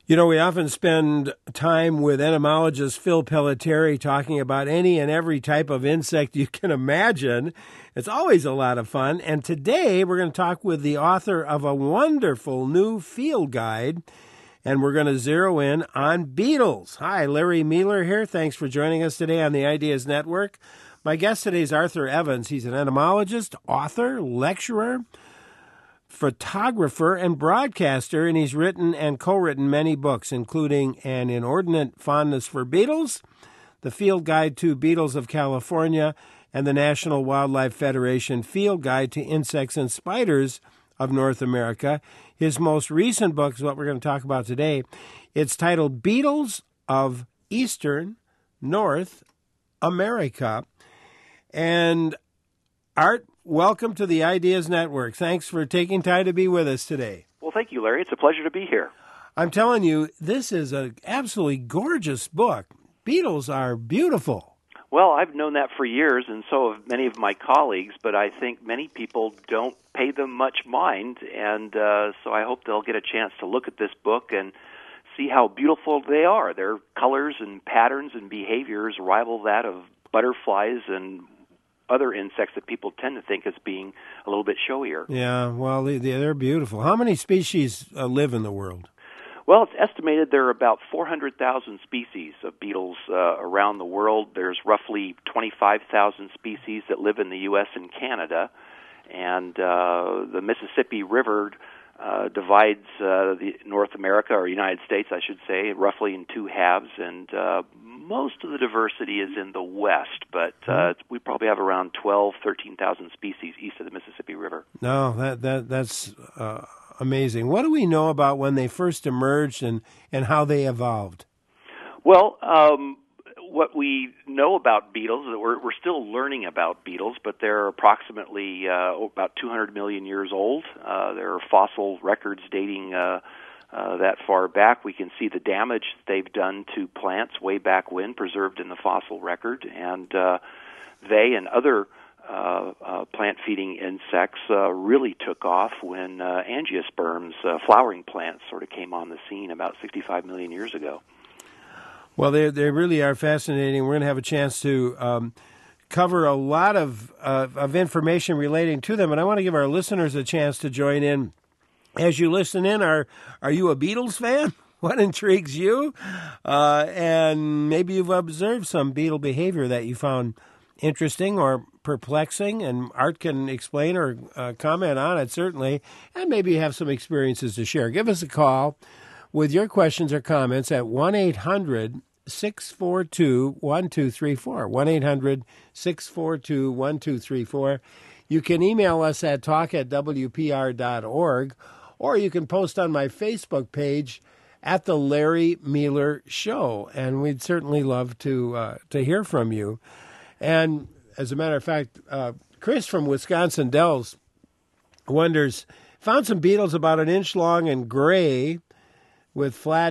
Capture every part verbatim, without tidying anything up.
You know, we often spend time with entomologist Phil Pelletieri talking about any and every type of insect you can imagine. It's always a lot of fun. And today we're going to talk with the author of a wonderful new field guide, and we're going to zero in on beetles. Hi, Larry Mueller here. Thanks for joining us today on the Ideas Network. My guest today is Arthur Evans. He's an entomologist, author, lecturer, photographer, and broadcaster, and he's written and co-written many books, including An Inordinate Fondness for Beetles, The Field Guide to Beetles of California, and the National Wildlife Federation Field Guide to Insects and Spiders of North America. His most recent book is what we're going to talk about today. It's titled Beetles of Eastern North America. And Art, welcome to the Ideas Network. Thanks for taking time to be with us today. Well, thank you, Larry. It's a pleasure to be here. I'm telling you, this is an absolutely gorgeous book. Beetles are beautiful. Well, I've known that for years, and so have many of my colleagues, but I think many people don't pay them much mind, and uh, so I hope they'll get a chance to look at this book and see how beautiful they are. Their colors and patterns and behaviors rival that of butterflies and other insects that people tend to think as being a little bit showier. Yeah, well, they, they're beautiful. How many species uh, live in the world? Well, it's estimated there are about four hundred thousand species of beetles uh, around the world. There's roughly twenty-five thousand species that live in the U S and Canada, and uh, the Mississippi River uh, divides uh, the North America, or United States, I should say, roughly in two halves, and uh, most of the diversity is in the west, but uh, we probably have around twelve, thirteen thousand species east of the Mississippi River. No, that that that's uh, amazing. What do we know about when they first emerged and, and how they evolved? Well, um, what we know about beetles, we're, we're still learning about beetles, but they're approximately uh, about two hundred million years old. Uh, there are fossil records dating uh, Uh, that far back. We can see the damage they've done to plants way back when, preserved in the fossil record, and uh, they and other uh, uh, plant-feeding insects uh, really took off when uh, angiosperms, uh, flowering plants, sort of came on the scene about sixty-five million years ago. Well, they they really are fascinating. We're going to have a chance to um, cover a lot of, uh, of information relating to them, and I want to give our listeners a chance to join in. As you listen in, are are you a Beatles fan? What intrigues you? Uh, and maybe you've observed some beetle behavior that you found interesting or perplexing, and Art can explain or uh, comment on it, certainly, and maybe you have some experiences to share. Give us a call with your questions or comments at one eight hundred six four two one two three four, one eight hundred six four two one two three four. You can email us at talk at w p r dot org, or you can post on my Facebook page at the Larry Mueller Show, and we'd certainly love to uh, to hear from you. And as a matter of fact, uh, Chris from Wisconsin Dells wonders, found some beetles about an inch long and gray with flat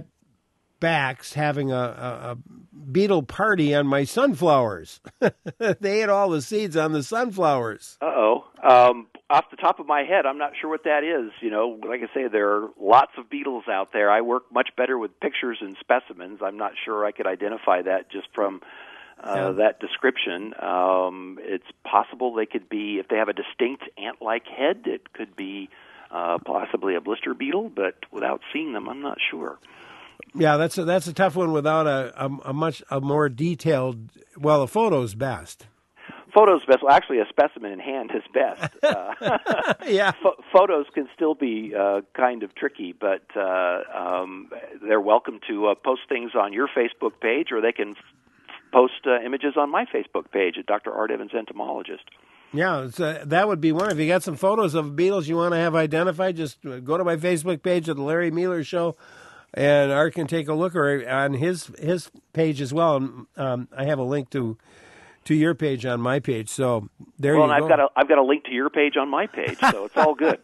backs having a, a, a beetle party on my sunflowers. They ate all the seeds on the sunflowers. Uh-oh. Um, off the top of my head, I'm not sure what that is. You know, like I say, there are lots of beetles out there. I work much better with pictures and specimens. I'm not sure I could identify that just from uh, yeah. that description. Um, it's possible they could be, if they have a distinct ant-like head, it could be uh, possibly a blister beetle, but without seeing them, I'm not sure. Yeah, that's a, that's a tough one without a, a, a much a more detailed, well, a photo's best. Photos best. Well, actually, a specimen in hand is best. Uh, yeah. Ph- photos can still be uh, kind of tricky, but uh, um, they're welcome to uh, post things on your Facebook page, or they can f- post uh, images on my Facebook page at Doctor Art Evans Entomologist. Yeah, it's, uh, that would be one. If you got some photos of beetles you want to have identified, just go to my Facebook page at the Larry Mueller Show, and Art can take a look, or on his his page as well. Um, I have a link to to your page on my page. So there well, you and go. I've got a I've got a link to your page on my page, so it's all good.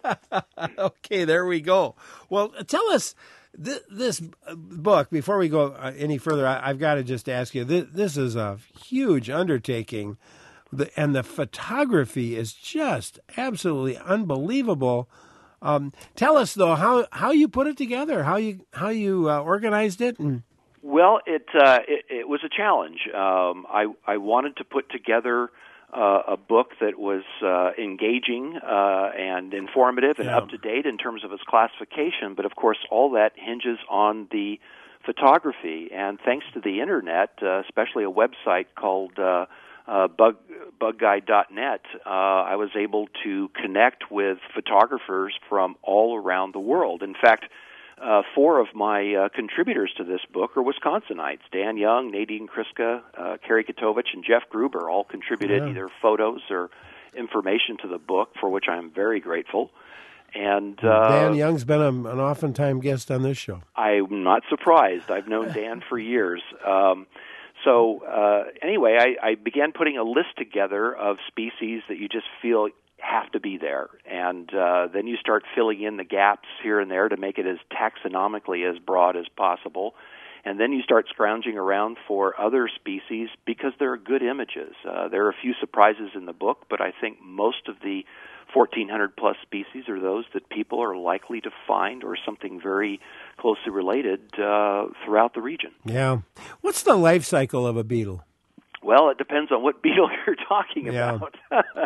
Okay, there we go. Well, tell us th- this book before we go any further. I, I've got to just ask you. This, this is a huge undertaking, the, and the photography is just absolutely unbelievable Um, tell us though how, how you put it together, how you how you uh, organized it, and Well, it, uh, it it was a challenge. Um, I I wanted to put together uh, a book that was uh, engaging uh, and informative and Yeah. up to date in terms of its classification, but of course all that hinges on the photography. And thanks to the internet, uh, especially a website called uh, uh, bug bug guide dot net, uh, I was able to connect with photographers from all around the world. In fact, Uh, four of my uh, contributors to this book are Wisconsinites. Dan Young, Nadine Kriska, uh, Kerry Katovich, and Jeff Gruber all contributed Yeah. either photos or information to the book, for which I am very grateful. And uh, Dan Young's been a, an oftentimes guest on this show. I'm not surprised. I've known Dan for years. Um, so uh, anyway, I, I began putting a list together of species that you just feel have to be there, and uh, then you start filling in the gaps here and there to make it as taxonomically as broad as possible, and then you start scrounging around for other species because there are good images. Uh, there are a few surprises in the book, but I think most of the fourteen hundred plus species are those that people are likely to find or something very closely related uh, throughout the region. Yeah. What's the life cycle of a beetle? Well, it depends on what beetle you're talking Yeah. about.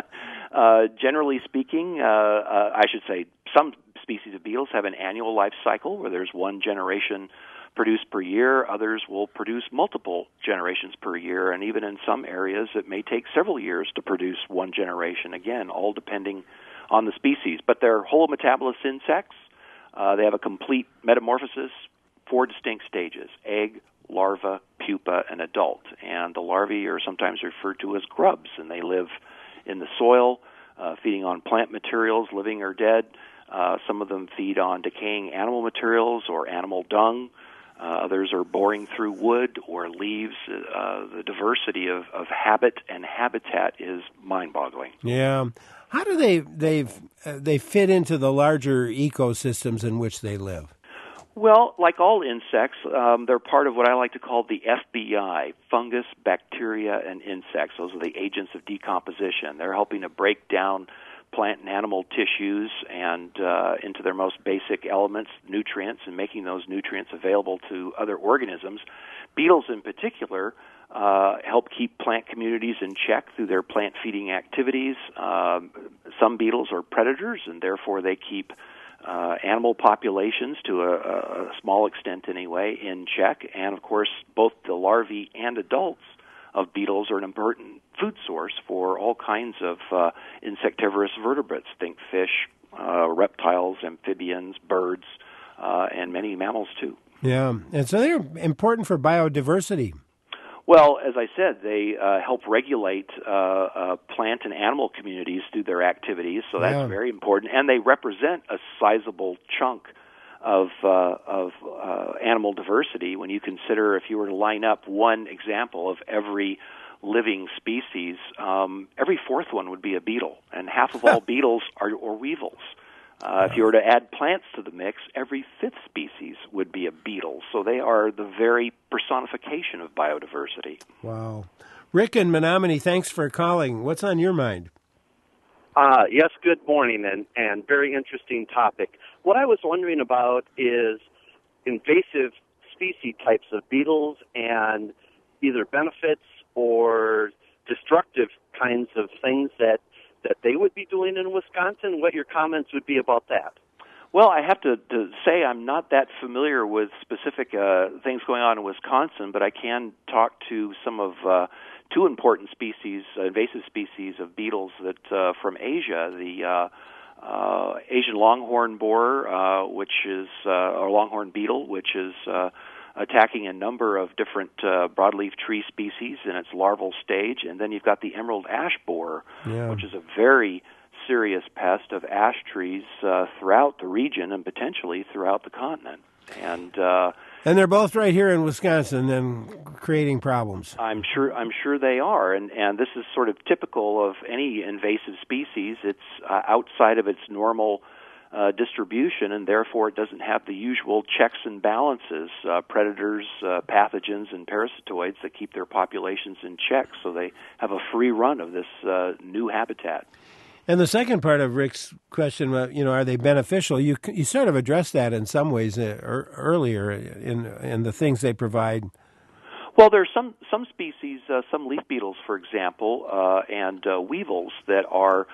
uh, generally speaking, uh, uh, I should say some species of beetles have an annual life cycle where there's one generation produced per year. Others will produce multiple generations per year, and even in some areas it may take several years to produce one generation, again, all depending on the species. But they're whole metabolous insects. Uh, they have a complete metamorphosis, four distinct stages: egg, larva, pupa, and adult. And the larvae are sometimes referred to as grubs, and they live in the soil, uh, feeding on plant materials, living or dead. Uh, some of them feed on decaying animal materials or animal dung. Uh, others are boring through wood or leaves. Uh, the diversity of, of habit and habitat is mind-boggling. Yeah. How do they they uh, they fit into the larger ecosystems in which they live? Well, like all insects, um, they're part of what I like to call the F B I, fungus, bacteria, and insects. Those are the agents of decomposition. They're helping to break down plant and animal tissues and uh, into their most basic elements, nutrients, and making those nutrients available to other organisms. Beetles in particular uh, help keep plant communities in check through their plant-feeding activities. Um, some beetles are predators, and therefore they keep uh, animal populations, to a, a small extent anyway, in check. And, of course, both the larvae and adults of beetles are an important food source for all kinds of uh, insectivorous vertebrates. Think fish, uh, reptiles, amphibians, birds, uh, and many mammals, too. Yeah, and so they're important for biodiversity. Well, as I said, they uh, help regulate uh, uh, plant and animal communities through their activities, so that's Yeah. very important. And they represent a sizable chunk of uh, of uh, animal diversity when you consider, if you were to line up one example of every living species, um, every fourth one would be a beetle, and half of all beetles are or weevils. Uh, if you were to add plants to the mix, every fifth species would be a beetle. So they are the very personification of biodiversity. Wow. Rick in Menominee, thanks for calling. What's on your mind? Uh, yes, good morning, and, and very interesting topic. What I was wondering about is invasive species types of beetles and either benefits or destructive kinds of things that that they would be doing in Wisconsin, what your comments would be about that. Well, I have to, to say I'm not that familiar with specific uh, things going on in Wisconsin, but I can talk to some of uh, two important species, uh, invasive species of beetles that uh, from Asia, the uh, uh, Asian longhorn borer, uh, which is uh, or longhorn beetle, which is uh, attacking a number of different uh, broadleaf tree species in its larval stage. And then you've got the emerald ash borer, Yeah. which is a very serious pest of ash trees uh, throughout the region and potentially throughout the continent. And uh, And they're both right here in Wisconsin and creating problems. I'm sure I'm sure they are. And, and this is sort of typical of any invasive species. It's uh, outside of its normal Uh, distribution, and therefore it doesn't have the usual checks and balances, uh, predators, uh, pathogens, and parasitoids that keep their populations in check, so they have a free run of this uh, new habitat. And the second part of Rick's question, uh, you know, are they beneficial? You you sort of addressed that in some ways uh, er, earlier in in the things they provide. Well, there are some some species, uh, some leaf beetles, for example, uh, and uh, weevils that are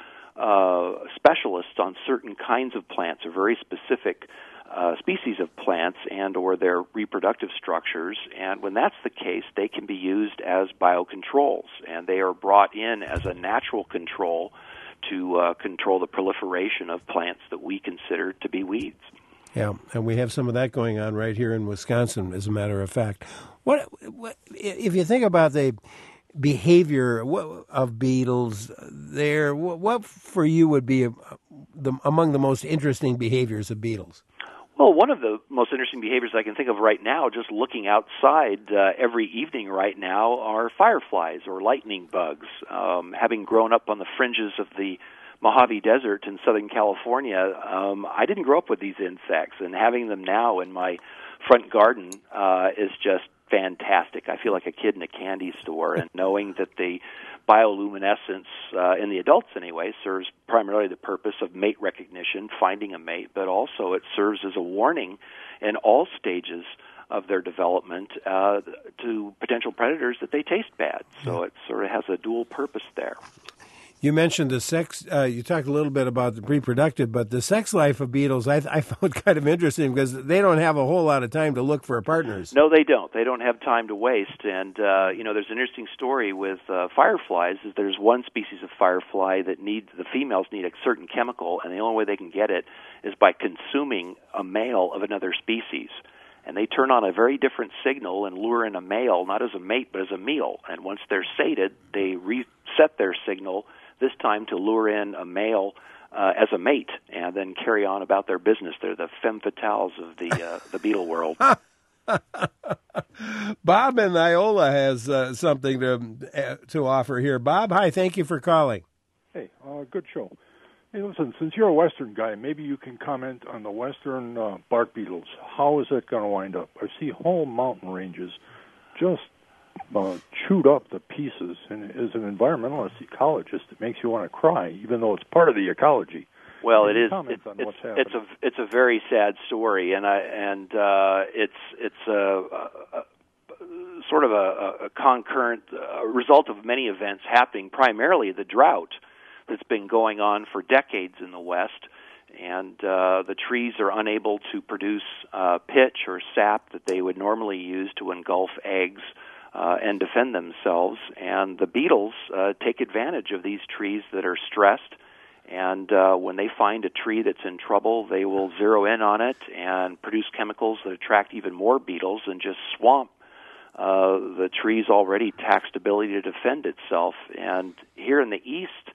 uh, specialists on certain kinds of plants, or very specific uh, species of plants, and or their reproductive structures. And when that's the case, they can be used as biocontrols, and they are brought in as a natural control to uh, control the proliferation of plants that we consider to be weeds. Yeah, and we have some of that going on right here in Wisconsin, as a matter of fact. What, what if you think about the behavior of beetles there, what for you would be the, among the most interesting behaviors of beetles? Well, one of the most interesting behaviors I can think of right now, just looking outside uh, every evening right now, are fireflies or lightning bugs. Um, having grown up on the fringes of the Mojave Desert in Southern California, um, I didn't grow up with these insects, and having them now in my front garden uh, is just fantastic. I feel like a kid in a candy store, and knowing that the bioluminescence, uh, in the adults anyway, serves primarily the purpose of mate recognition, finding a mate, but also it serves as a warning in all stages of their development uh, to potential predators that they taste bad. So it sort of has a dual purpose there. You mentioned the sex, uh, you talked a little bit about the reproductive, but the sex life of beetles I, I found kind of interesting because they don't have a whole lot of time to look for partners. No, they don't. They don't have time to waste. And, uh, you know, there's an interesting story with uh, fireflies. Is there's one species of firefly that needs, the females need a certain chemical, and the only way they can get it is by consuming a male of another species. And they turn on a very different signal and lure in a male, not as a mate, but as a meal. And once they're sated, they reset their signal, this time to lure in a male uh, as a mate, and then carry on about their business. They're the femme fatales of the uh, the beetle world. Bob in Iola has uh, something to uh, to offer here. Bob, hi, thank you for calling. Hey, uh, good show. Hey, listen, since you're a Western guy, maybe you can comment on the Western uh, bark beetles. How is that going to wind up? I see whole mountain ranges just Uh, chewed up to pieces, and as an environmentalist ecologist, it makes you want to cry, even though it's part of the ecology. Well, it is. It, it's, it's a it's a very sad story, and I and uh, it's it's a, a, a sort of a, a concurrent uh, result of many events happening. Primarily, the drought that's been going on for decades in the West, and uh, the trees are unable to produce uh, pitch or sap that they would normally use to engulf eggs. Uh, and defend themselves, and the beetles uh, take advantage of these trees that are stressed, and uh, when they find a tree that's in trouble, they will zero in on it and produce chemicals that attract even more beetles and just swamp uh, the tree's already taxed ability to defend itself. And here in the East,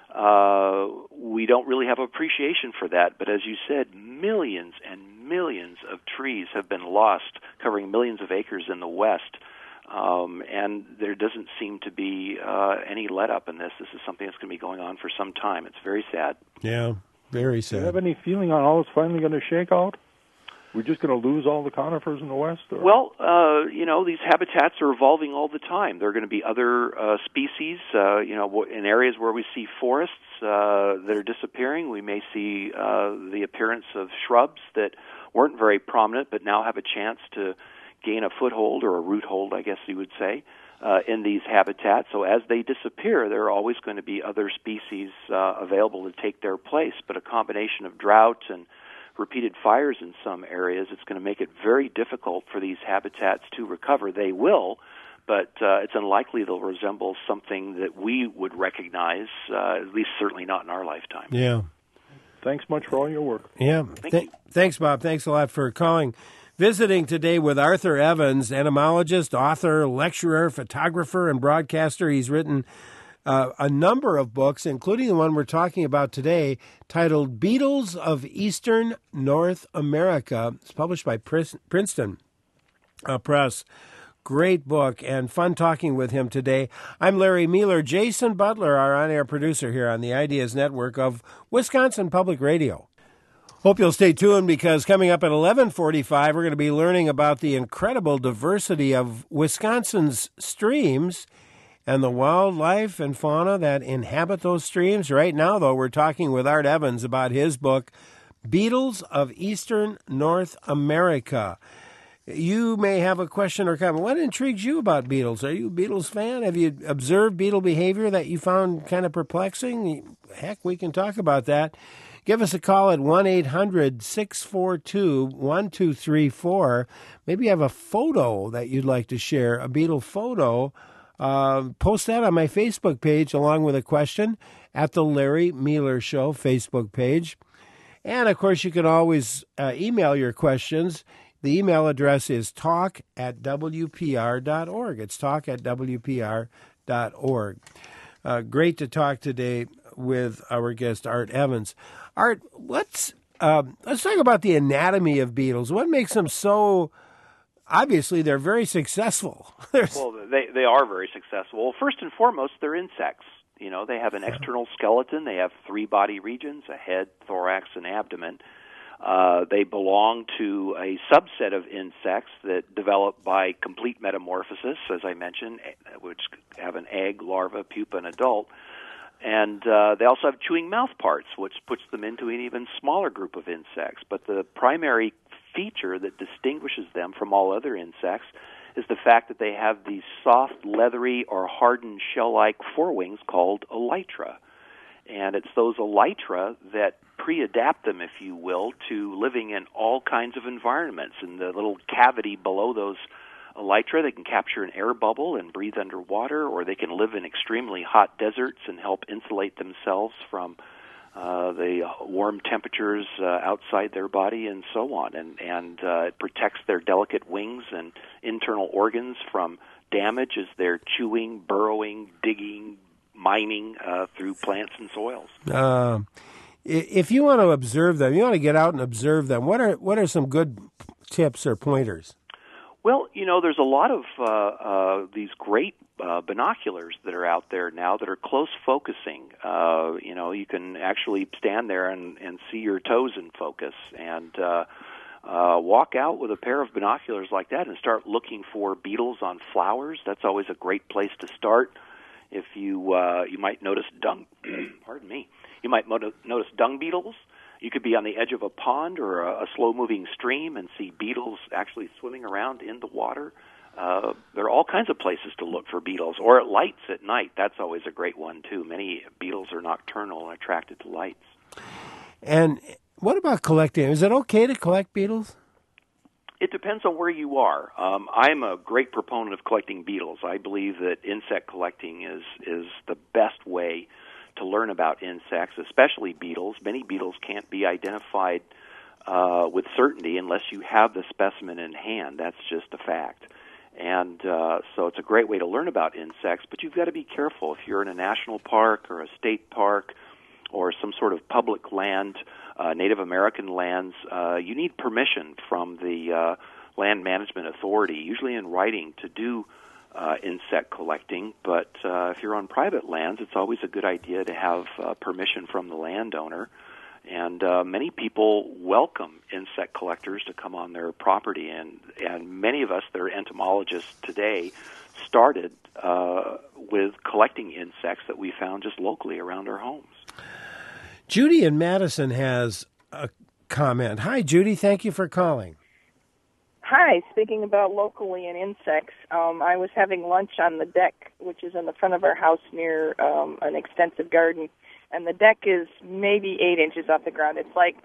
uh, we don't really have appreciation for that, but as you said, millions and millions of trees have been lost, covering millions of acres in the West. Um, and there doesn't seem to be uh, any let-up in this. This is something that's going to be going on for some time. It's very sad. Yeah, very sad. Do you have any feeling on how it's finally going to shake out? We're just going to lose all the conifers in the West? Or? Well, uh, you know, these habitats are evolving all the time. There are going to be other uh, species, uh, you know, in areas where we see forests uh, that are disappearing. We may see uh, the appearance of shrubs that weren't very prominent but now have a chance to gain a foothold or a root hold, I guess you would say, uh, in these habitats. So as they disappear, there are always going to be other species uh, available to take their place. But a combination of drought and repeated fires in some areas, it's going to make it very difficult for these habitats to recover. They will, but uh, it's unlikely they'll resemble something that we would recognize, uh, at least certainly not in our lifetime. Yeah. Thanks much for all your work. Yeah. Thank Th- thanks, Bob. Thanks a lot for calling. Visiting today with Arthur Evans, entomologist, author, lecturer, photographer, and broadcaster. He's written uh, a number of books, including the one we're talking about today, titled Beetles of Eastern North America. It's published by Princeton uh, Press. Great book, and fun talking with him today. I'm Larry Mueller. Jason Butler, our on-air producer here on the Ideas Network of Wisconsin Public Radio. Hope you'll stay tuned, because coming up at eleven forty-five, we're going to be learning about the incredible diversity of Wisconsin's streams and the wildlife and fauna that inhabit those streams. Right now, though, we're talking with Art Evans about his book, Beetles of Eastern North America. You may have a question or comment. What intrigues you about beetles? Are you a Beatles fan? Have you observed beetle behavior that you found kind of perplexing? Heck, we can talk about that. Give us a call at one eight hundred six four two one two three four. Maybe you have a photo that you'd like to share, a beetle photo. Uh, post that on my Facebook page along with a question at the Larry Mueller Show Facebook page. And, of course, you can always uh, email your questions. The email address is talk at w p r dot org. It's talk at w p r dot org. Uh, great to talk today with our guest, Art Evans. Art, let's, uh, let's talk about the anatomy of beetles. What makes them so, obviously, they're very successful. Well, they, they are very successful. Well, first and foremost, they're insects. You know, they have an external skeleton. They have three body regions, a head, thorax, and abdomen. Uh, they belong to a subset of insects that develop by complete metamorphosis, as I mentioned, which have an egg, larva, pupa, and adult. And uh, they also have chewing mouth parts, which puts them into an even smaller group of insects. But the primary feature that distinguishes them from all other insects is the fact that they have these soft, leathery, or hardened shell-like forewings called elytra. And it's those elytra that pre-adapt them, if you will, to living in all kinds of environments. In the little cavity below those elytra, they can capture an air bubble and breathe underwater, or they can live in extremely hot deserts and help insulate themselves from uh, the warm temperatures uh, outside their body and so on. And, and uh, it protects their delicate wings and internal organs from damage as they're chewing, burrowing, digging, mining uh, through plants and soils. Uh, if you want to observe them, you want to get out and observe them, what are what are some good tips or pointers? Well, you know, there's a lot of uh, uh, these great uh, binoculars that are out there now that are close focusing. Uh, you know, you can actually stand there and, and see your toes in focus, and uh, uh, walk out with a pair of binoculars like that and start looking for beetles on flowers. That's always a great place to start. If you uh, you might notice dung, pardon me, you might mo- notice dung beetles. You could be on the edge of a pond or a, a slow-moving stream and see beetles actually swimming around in the water. Uh, there are all kinds of places to look for beetles, or at lights at night. That's always a great one, too. Many beetles are nocturnal and attracted to lights. And what about collecting? Is it okay to collect beetles? It depends on where you are. Um, I'm a great proponent of collecting beetles. I believe that insect collecting is, is the best way to learn about insects, especially beetles. Many beetles can't be identified uh, with certainty unless you have the specimen in hand. That's just a fact. And uh, so it's a great way to learn about insects, but you've got to be careful. If you're in a national park or a state park or some sort of public land, uh, Native American lands, uh, you need permission from the uh, Land Management Authority, usually in writing, to do Uh, insect collecting. But uh, if you're on private lands, it's always a good idea to have uh, permission from the landowner. And uh, many people welcome insect collectors to come on their property. And, and many of us that are entomologists today started uh, with collecting insects that we found just locally around our homes. Judy in Madison has a comment. Hi, Judy. Thank you for calling. Hi, speaking about locally and insects, um, I was having lunch on the deck, which is in the front of our house near um, an extensive garden, and the deck is maybe eight inches off the ground. It's like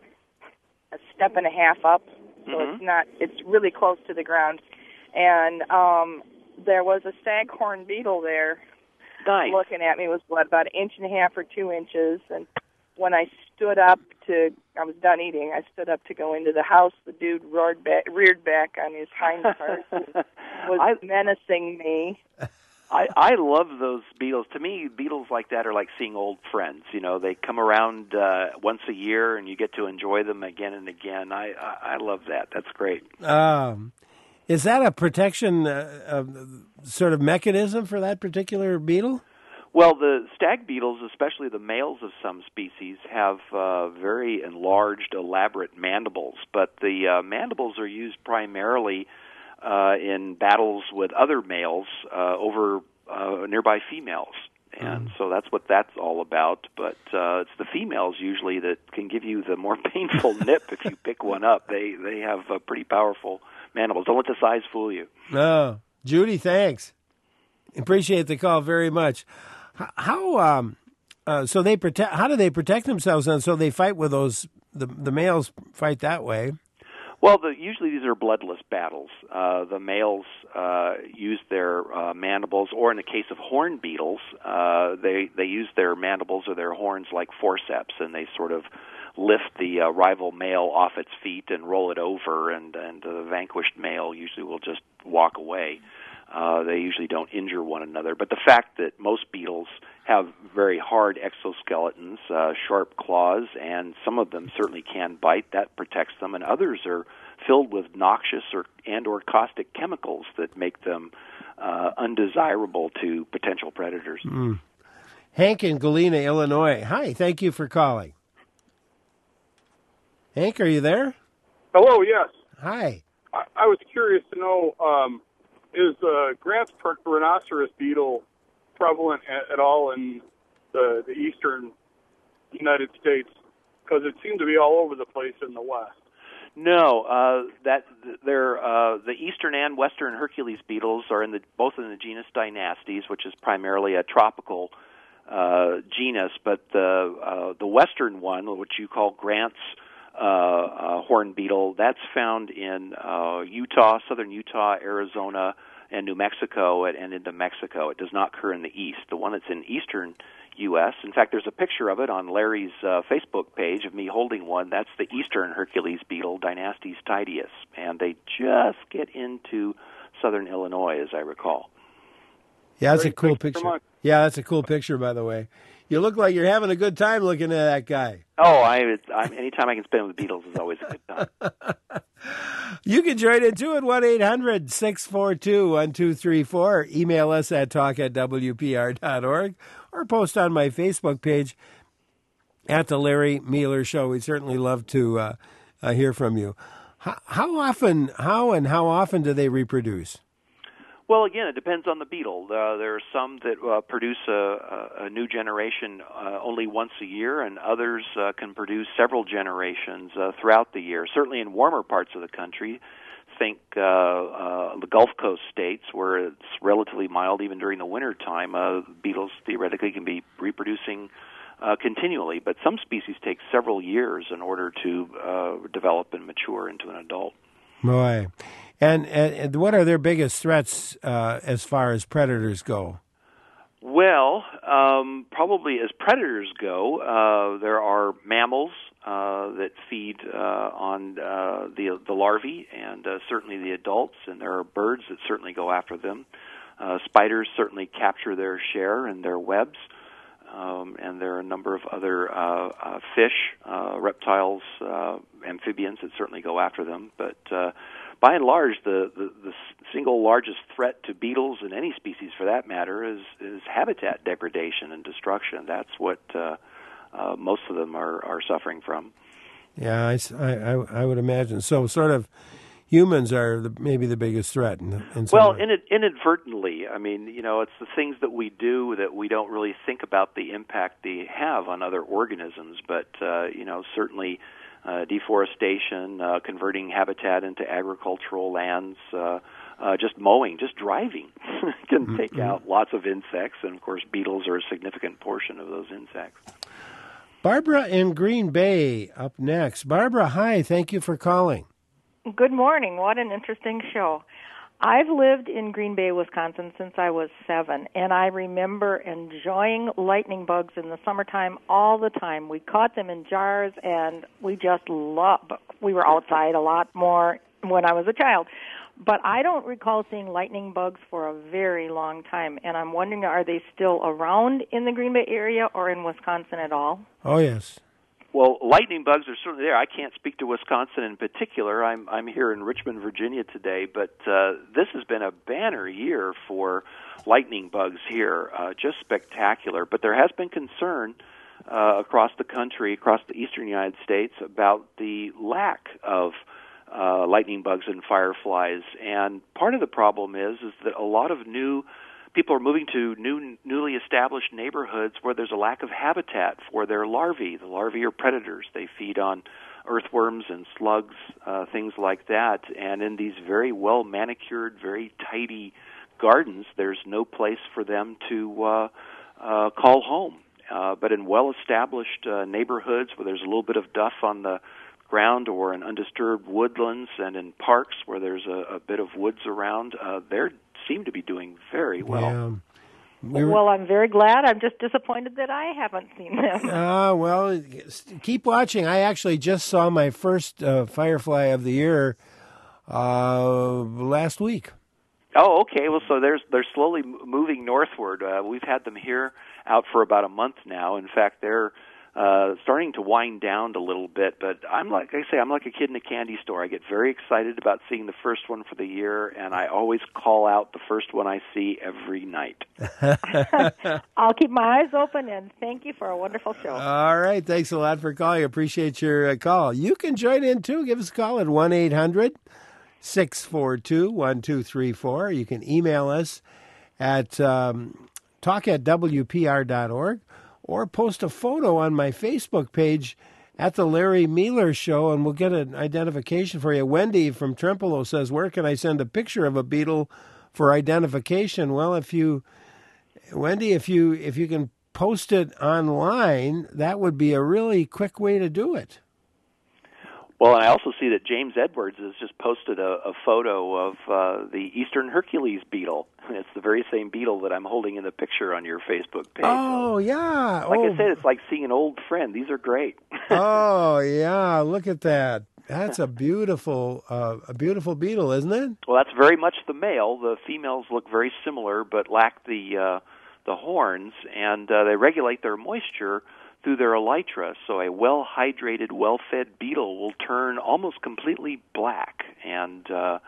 a step and a half up, so mm-hmm. it's not, it's really close to the ground. And um, there was a staghorn beetle there nice. looking at me. It was, what, about an inch and a half or two inches, and when I stood up to, I was done eating, I stood up to go into the house, the dude roared back, reared back on his hind parts and was I, menacing me. I, I love those beetles. To me, beetles like that are like seeing old friends. You know, they come around uh, once a year and you get to enjoy them again and again. I, I, I love that. That's great. Um, is that a protection uh, uh, sort of mechanism for that particular beetle? Well, the stag beetles, especially the males of some species, have uh, very enlarged, elaborate mandibles. But the uh, mandibles are used primarily uh, in battles with other males uh, over uh, nearby females. And so that's what that's all about. But uh, it's the females usually that can give you the more painful nip if you pick one up. They they have uh, pretty powerful mandibles. Don't let the size fool you. No, Judy, thanks. Appreciate the call very much. How um, uh, so they protect? How do they protect themselves? And so they fight with those. The the males fight that way. Well, the, usually these are bloodless battles. Uh, the males uh, use their uh, mandibles, or in the case of horn beetles, uh, they they use their mandibles or their horns like forceps, and they sort of lift the uh, rival male off its feet and roll it over, and and the vanquished male usually will just walk away. Uh, they usually don't injure one another. But the fact that most beetles have very hard exoskeletons, uh, sharp claws, and some of them certainly can bite, that protects them, and others are filled with noxious or and or caustic chemicals that make them uh, undesirable to potential predators. Mm. Hank in Galena, Illinois. Hi, thank you for calling. Hank, are you there? Hello, yes. Hi. I, I was curious to know, um, is uh, Grant's rhinoceros beetle prevalent at, at all in the, the eastern United States? Because it seemed to be all over the place in the west. No, uh, that they're uh, the eastern and western Hercules beetles are in the both in the genus Dynastes, which is primarily a tropical uh, genus, but the uh, the western one, which you call Grant's uh, uh, horn beetle, that's found in uh, Utah, southern Utah, Arizona, and New Mexico, and into Mexico. It does not occur in the east. The one that's in eastern U S, in fact, there's a picture of it on Larry's uh, Facebook page of me holding one. That's the eastern Hercules beetle, Dynastes tideus, and they just get into southern Illinois, as I recall. Yeah, that's Great. a cool Thank you picture. so much. Yeah, that's a cool picture, by the way. You look like you're having a good time looking at that guy. Oh, I, I anytime I can spend with beetles is always a good time. You can join in too at one eight hundred six four two one two three four. Email us at talk at w p r dot org or post on my Facebook page at The Larry Mueller Show. We'd certainly love to uh, uh, hear from you. How, how often, how and how often do they reproduce? Well, again, it depends on the beetle. Uh, there are some that uh, produce a, a, a new generation uh, only once a year, and others uh, can produce several generations uh, throughout the year. Certainly in warmer parts of the country, think uh, uh, the Gulf Coast states where it's relatively mild even during the winter time, uh, beetles theoretically can be reproducing uh, continually. But some species take several years in order to uh, develop and mature into an adult. Boy. And, and what are their biggest threats uh, as far as predators go? Well, um, probably as predators go, uh, there are mammals uh, that feed uh, on uh, the the larvae and uh, certainly the adults, and there are birds that certainly go after them. Uh, spiders certainly capture their share in their webs, um, and there are a number of other uh, uh, fish, uh, reptiles, uh, amphibians that certainly go after them, but uh, by and large, the, the, the single largest threat to beetles and any species for that matter is, is habitat degradation and destruction. That's what uh, uh, most of them are, are suffering from. Yeah, I, I, I would imagine. So sort of humans are the, maybe the biggest threat. In, in some well, way. in, inadvertently. I mean, you know, it's the things that we do that we don't really think about the impact they have on other organisms. But, uh, you know, certainly... Uh, deforestation, uh, converting habitat into agricultural lands, uh, uh, just mowing, just driving can mm-hmm. take out lots of insects, and of course beetles are a significant portion of those insects. Barbara in Green Bay up next. Barbara, hi, thank you for calling. Good morning. What an interesting show. I've lived in Green Bay, Wisconsin since I was seven, and I remember enjoying lightning bugs in the summertime all the time. We caught them in jars, and we just loved. We were outside a lot more when I was a child. But I don't recall seeing lightning bugs for a very long time, and I'm wondering, are they still around in the Green Bay area or in Wisconsin at all? Oh, yes. Well, lightning bugs are certainly there. I can't speak to Wisconsin in particular. I'm I'm here in Richmond, Virginia today, but uh, this has been a banner year for lightning bugs here, uh, just spectacular. But there has been concern uh, across the country, across the eastern United States, about the lack of uh, lightning bugs and fireflies. And part of the problem is is that a lot of new people are moving to new, newly established neighborhoods where there's a lack of habitat for their larvae. The larvae are predators. They feed on earthworms and slugs, uh, things like that. And in these very well manicured, very tidy gardens, there's no place for them to uh, uh, call home. Uh, but in well-established uh, neighborhoods where there's a little bit of duff on the ground, or in undisturbed woodlands, and in parks where there's a, a bit of woods around, uh, they seem to be doing very well. Yeah. We were, well, I'm very glad. I'm just disappointed that I haven't seen them. Uh, well, keep watching. I actually just saw my first uh, firefly of the year uh, last week. Oh, okay. Well, so there's they're slowly moving northward. Uh, we've had them here out for about a month now. In fact, they're uh, starting to wind down a little bit. But I'm like I say, I'm like a kid in a candy store. I get very excited about seeing the first one for the year, and I always call out the first one I see every night. I'll keep my eyes open, and thank you for a wonderful show. All right. Thanks a lot for calling. Appreciate your uh, call. You can join in, too. Give us a call at one eight hundred six four two one two three four. You can email us at um, talk at W P R dot org, or post a photo on my Facebook page at the Larry Mealer Show, and we'll get an identification for you. Wendy from Trempealeau says, where can I send a picture of a beetle for identification? Well, if you, Wendy, if you if you can post it online, that would be a really quick way to do it. Well, and I also see that James Edwards has just posted a, a photo of uh, the Eastern Hercules beetle. It's the very same beetle that I'm holding in the picture on your Facebook page. Oh, yeah. Like oh. I said, it's like seeing an old friend. These are great. Oh, yeah. Look at that. That's a beautiful, uh, a beautiful beetle, isn't it? Well, that's very much the male. The females look very similar, but lack the uh, the horns, and uh, they regulate their moisture through their elytra. So a well-hydrated, well-fed beetle will turn almost completely black, and uh,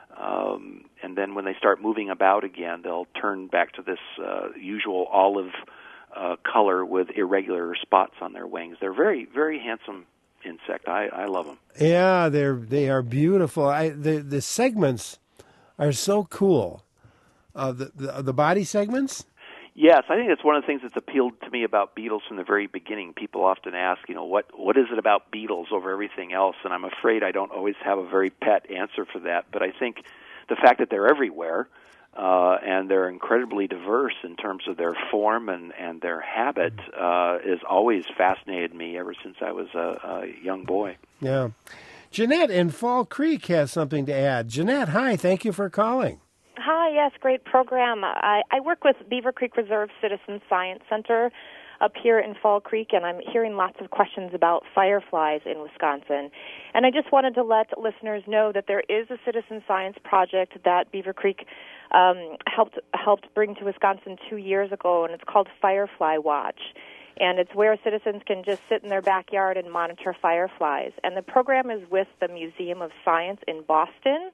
um, and then when they start moving about again, they'll turn back to this uh, usual olive uh, color with irregular spots on their wings. They're very, very handsome insect. I, I love them. Yeah, they're they are beautiful. I the the segments are so cool. Uh, the, the the body segments. Yes, I think that's one of the things that's appealed to me about beetles from the very beginning. People often ask, you know, what what is it about beetles over everything else? And I'm afraid I don't always have a very pat answer for that. But I think the fact that they're everywhere uh, and they're incredibly diverse in terms of their form and, and their habit uh, has always fascinated me ever since I was a, a young boy. Yeah. Jeanette in Fall Creek has something to add. Jeanette, hi. Thank you for calling. Hi, yes, great program. I, I work with Beaver Creek Reserve Citizen Science Center up here in Fall Creek, and I'm hearing lots of questions about fireflies in Wisconsin. And I just wanted to let listeners know that there is a citizen science project that Beaver Creek um, helped helped bring to Wisconsin two years ago, and it's called Firefly Watch. And it's where citizens can just sit in their backyard and monitor fireflies. And the program is with the Museum of Science in Boston.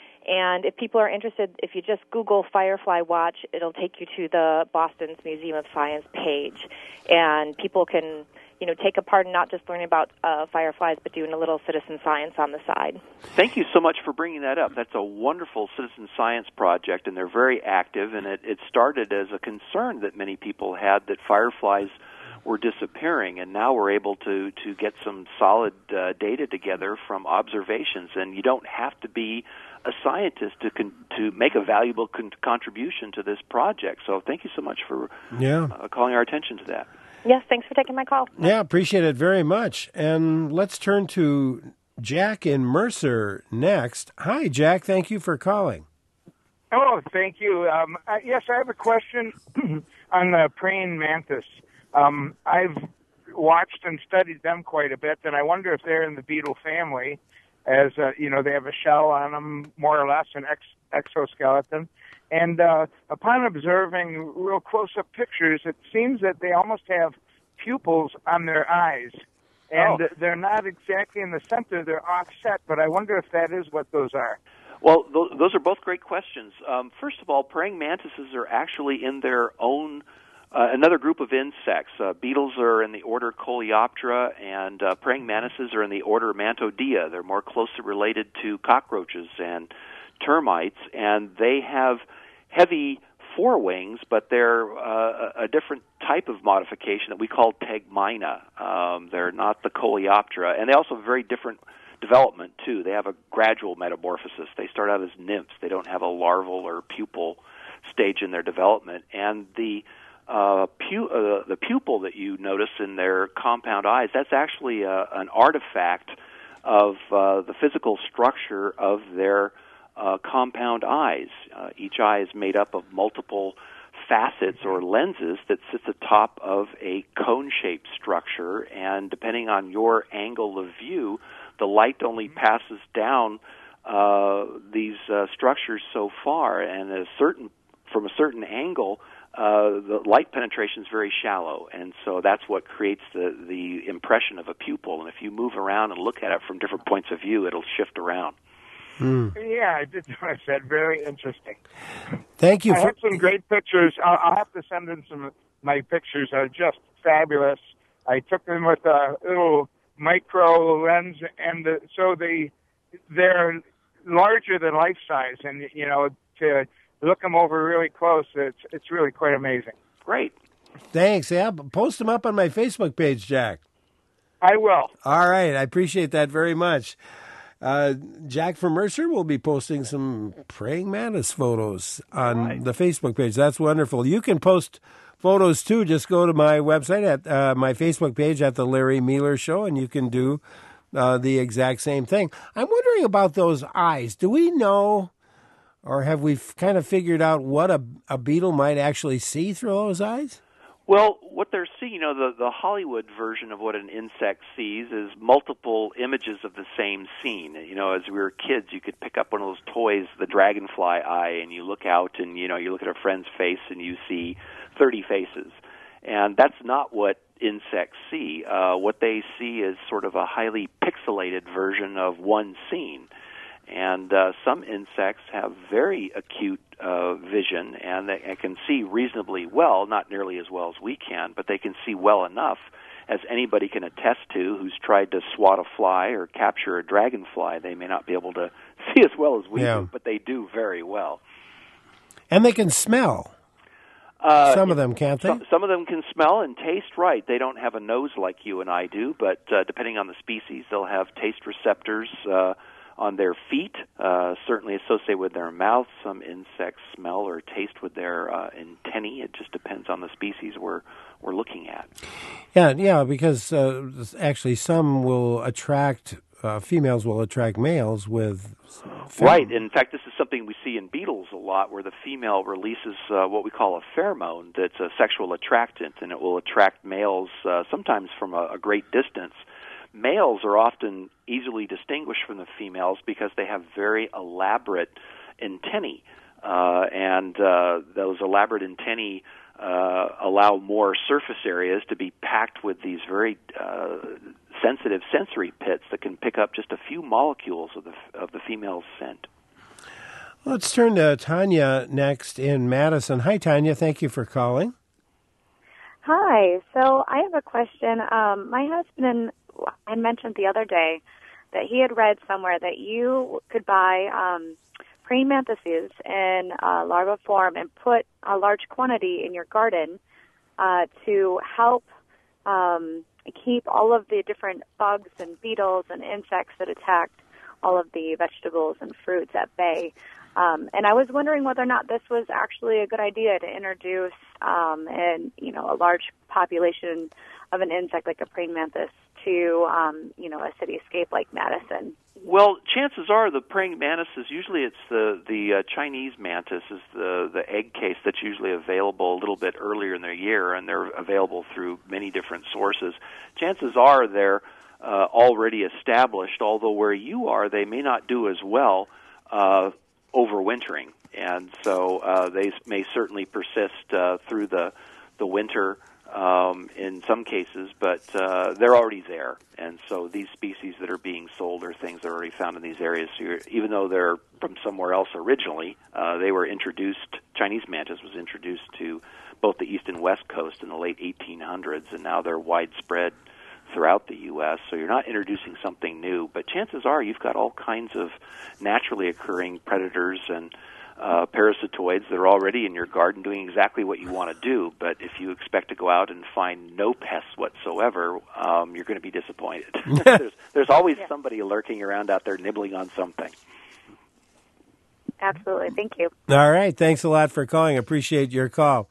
And if people are interested, if you just Google Firefly Watch, it'll take you to the Boston's Museum of Science page. And people can, you know, take a part in not just learning about uh, fireflies, but doing a little citizen science on the side. Thank you so much for bringing that up. That's a wonderful citizen science project, and they're very active. And it, it started as a concern that many people had that fireflies were disappearing, and now we're able to, to get some solid uh, data together from observations. And you don't have to be a scientist to con- to make a valuable con- contribution to this project. So thank you so much for yeah. uh, calling our attention to that. Yes, thanks for taking my call. Yeah, appreciate it very much. And let's turn to Jack in Mercer next. Hi, Jack. Thank you for calling. Oh, thank you. Um, uh, yes, I have a question on the praying mantis. Um, I've watched and studied them quite a bit, and I wonder if they're in the beetle family. As uh, you know, they have a shell on them, more or less, an ex- exoskeleton. And uh, upon observing real close-up pictures, it seems that they almost have pupils on their eyes. And oh. they're not exactly in the center, they're offset, but I wonder if that is what those are. Well, th- those are both great questions. Um, first of all, praying mantises are actually in their own Uh, another group of insects. Uh, beetles are in the order Coleoptera, and uh, praying mantises are in the order Mantodea. They're more closely related to cockroaches and termites, and they have heavy four wings, but they're uh, a different type of modification that we call tegmina. Um, they're not the coleoptera, and they also have very different development too. They have a gradual metamorphosis. They start out as nymphs. They don't have a larval or pupal stage in their development, and the uh, pu- uh, the pupil that you notice in their compound eyes, that's actually uh, an artifact of uh, the physical structure of their uh, compound eyes. Uh, each eye is made up of multiple facets or lenses that sits atop of a cone-shaped structure, and depending on your angle of view, the light only passes down uh, these uh, structures so far, and a certain from a certain angle, uh, the light penetration is very shallow, and so that's what creates the, the impression of a pupil. And if you move around and look at it from different points of view, it'll shift around. Mm. Yeah, I did what I said. Very interesting. Thank you. I For- have some great pictures. I'll, I'll have to send in some of my pictures. Are just fabulous. I took them with a little micro lens, and the, so they they're larger than life size, and you know to look them over really close, it's it's really quite amazing. Great. Thanks. Yeah, post them up on my Facebook page, Jack. I will. All right. I appreciate that very much. Uh, Jack from Mercer will be posting some praying mantis photos on right. the Facebook page. That's wonderful. You can post photos, too. Just go to my website, at uh, my Facebook page at The Larry Mealer Show, and you can do uh, the exact same thing. I'm wondering about those eyes. Do we know... or have we kind of figured out what a, a beetle might actually see through those eyes? Well, what they're seeing, you know, the, the Hollywood version of what an insect sees is multiple images of the same scene. You know, as we were kids, you could pick up one of those toys, the dragonfly eye, and you look out and, you know, you look at a friend's face and you see thirty faces. And that's not what insects see. Uh, what they see is sort of a highly pixelated version of one scene. And uh, some insects have very acute uh, vision, and they and can see reasonably well, not nearly as well as we can, but they can see well enough, as anybody can attest to who's tried to swat a fly or capture a dragonfly. They may not be able to see as well as we yeah. do, but they do very well. And they can smell. Uh, some of them, can't they? Some, some of them can smell and taste right. They don't have a nose like you and I do, but uh, depending on the species, they'll have taste receptors uh on their feet, uh, certainly associated with their mouth. Some insects smell or taste with their uh, antennae. It just depends on the species we're we're looking at. Yeah, yeah, because uh, actually some will attract, uh, females will attract males with... Film. Right. In fact, this is something we see in beetles a lot, where the female releases uh, what we call a pheromone that's a sexual attractant, and it will attract males uh, sometimes from a, a great distance. Males are often easily distinguished from the females because they have very elaborate antennae, uh, and uh, those elaborate antennae uh, allow more surface areas to be packed with these very uh, sensitive sensory pits that can pick up just a few molecules of the of the female's scent. Let's turn to Tanya next in Madison. Hi, Tanya. Thank you for calling. Hi. So I have a question. Um, my husband, I mentioned the other day that he had read somewhere that you could buy um, praying mantises in uh, larva form and put a large quantity in your garden uh, to help um, keep all of the different bugs and beetles and insects that attacked all of the vegetables and fruits at bay. Um, and I was wondering whether or not this was actually a good idea to introduce um, and you know a large population of an insect like a praying mantis to um, you know a cityscape like Madison. Well, chances are the praying mantises, usually it's the the uh, Chinese mantis is the the egg case that's usually available a little bit earlier in the year, and they're available through many different sources. Chances are they're uh, already established, although where you are, they may not do as well uh, overwintering, and so uh, they may certainly persist uh, through the the winter um, in some cases, but uh, they're already there, and so these species that are being sold are things that are already found in these areas. So you're, even though they're from somewhere else originally, uh, they were introduced. Chinese mantis was introduced to both the east and west coast in the late eighteen hundreds, and now they're widespread throughout the U S, so you're not introducing something new, but chances are you've got all kinds of naturally occurring predators and uh, parasitoids that are already in your garden doing exactly what you want to do. But if you expect to go out and find no pests whatsoever, um, you're going to be disappointed. there's, there's always Yeah. somebody lurking around out there nibbling on something. Absolutely. Thank you. All right. Thanks a lot for calling. Appreciate your call.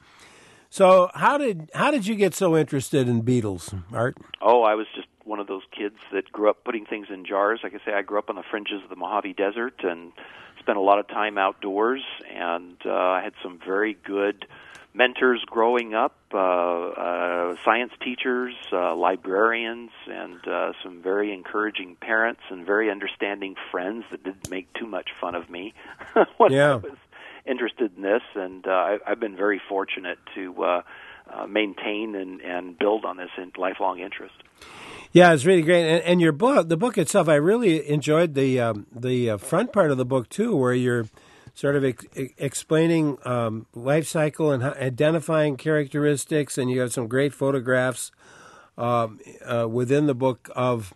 So how did how did you get so interested in beetles, Art? Oh, I was just one of those kids that grew up putting things in jars. Like I say, I grew up on the fringes of the Mojave Desert and spent a lot of time outdoors, and uh, I had some very good mentors growing up, uh, uh, science teachers, uh, librarians, and uh, some very encouraging parents and very understanding friends that didn't make too much fun of me when Yeah. I was interested in this. And uh, I, I've been very fortunate to uh, uh, maintain and, and build on this in lifelong interest. Yeah, it's really great. And, and your book, the book itself, I really enjoyed the um, the uh, front part of the book too, where you're sort of ex- explaining um, life cycle and how, identifying characteristics, and you have some great photographs um, uh, within the book of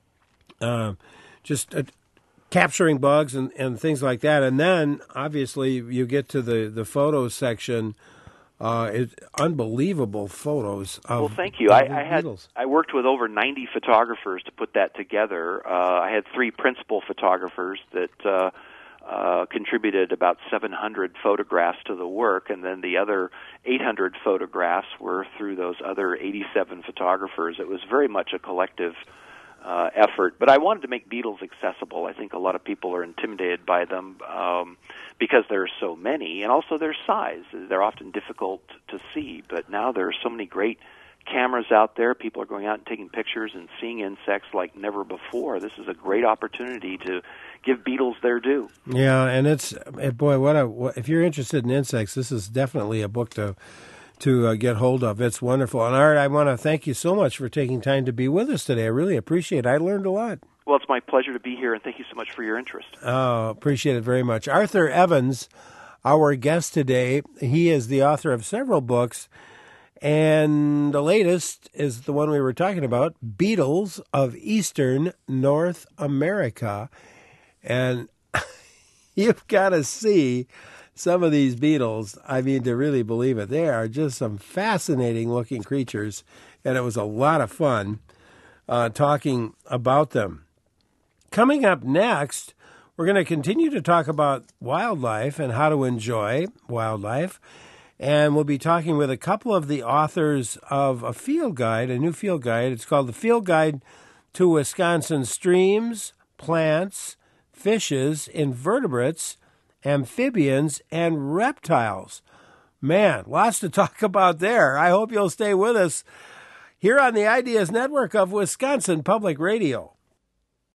uh, just uh, capturing bugs and, and things like that. And then, obviously, you get to the, the photos section. Uh, it's unbelievable photos of Well, thank you. of I, the I had beetles. I worked with over ninety photographers to put that together. Uh, I had three principal photographers that uh, uh, contributed about seven hundred photographs to the work, and then the other eight hundred photographs were through those other eighty-seven photographers. It was very much a collective uh, effort, but I wanted to make beetles accessible. I think a lot of people are intimidated by them um, because there are so many, and also their size. They're often difficult to see, but now there are so many great cameras out there. People are going out and taking pictures and seeing insects like never before. This is a great opportunity to give beetles their due. Yeah, and it's eh, boy, what a what, if you're interested in insects, this is definitely a book to to uh, get hold of. It's wonderful. And Art, I want to thank you so much for taking time to be with us today. I really appreciate it. I learned a lot. Well, it's my pleasure to be here, and thank you so much for your interest. Oh, appreciate it very much. Arthur Evans, our guest today, he is the author of several books, and the latest is the one we were talking about, Beetles of Eastern North America. And you've got to see some of these beetles. I mean, to really believe it. They are just some fascinating looking creatures, and it was a lot of fun uh, talking about them. Coming up next, we're going to continue to talk about wildlife and how to enjoy wildlife. And we'll be talking with a couple of the authors of a field guide, a new field guide. It's called The Field Guide to Wisconsin Streams, Plants, Fishes, Invertebrates, Amphibians, and Reptiles. Man, lots to talk about there. I hope you'll stay with us here on the Ideas Network of Wisconsin Public Radio.